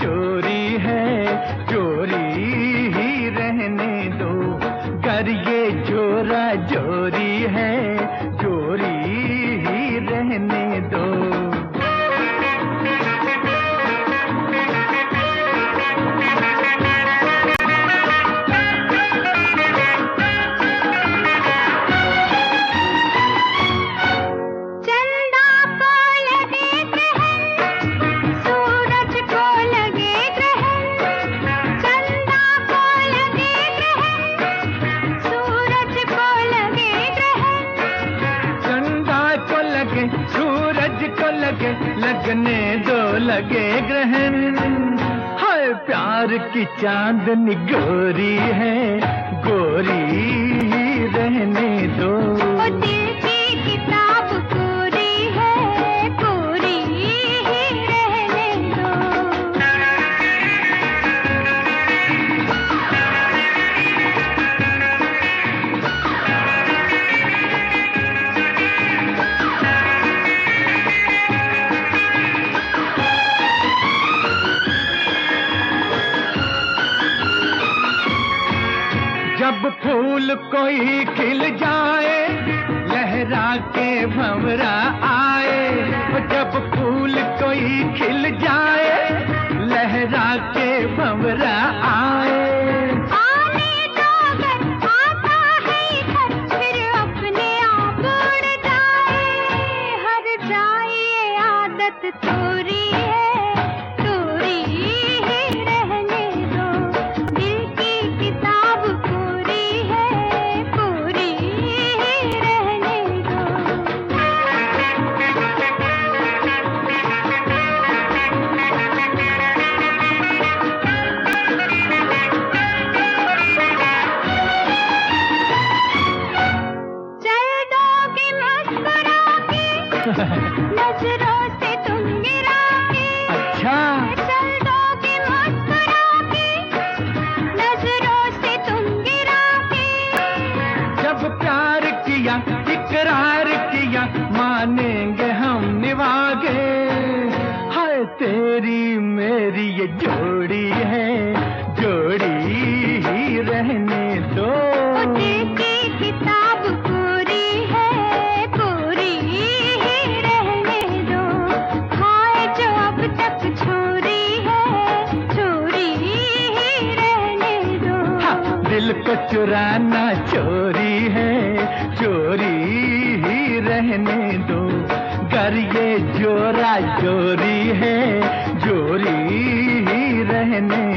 जोरी है, जोरी ही रहने दो। गर ये जोरा जोरी है, जोरी ही रहने दो। सूरज को लगे, लगने दो लगे ग्रहण। हाय प्यार की चांदनी गोरी है, गोरी ही रहने दो। दिल की किताब कोरी है, कोरी ही रहने दो। जब फूल कोई खिल जाए, लहरा के भंवरा आए। जब फूल कोई खिल जाए, लहरा के भंवरा आए। आने दो अगर आता है इधर, फिर अपने आप उड़ जाए। हर जाए ये आदत तोरी है, तोरी ही रहने दो। दिल की किताब कोरी है, कोरी ही रहने दो। चल दोगे मुस्कुरा के, नजरों से तुम गिरा के। अच्छा चल दोगे मुस्कुरा के, नजरों से तुम गिरा के। जब प्यार किया, इकरार किया, मानेंगे हम निभागे। हाय तेरी मेरी ये जोड़ी है, जोड़ी ही रहने दो। दिल की किताब कोरी है, कोरी ही रहने दो। हाय जो अब तक छोरी है, छोरी ही रहने दो। हाँ, दिल को चुराना चोरी है, चोरी ही रहने दो। गर ये जोरा जोरी है, जोरी ही रहने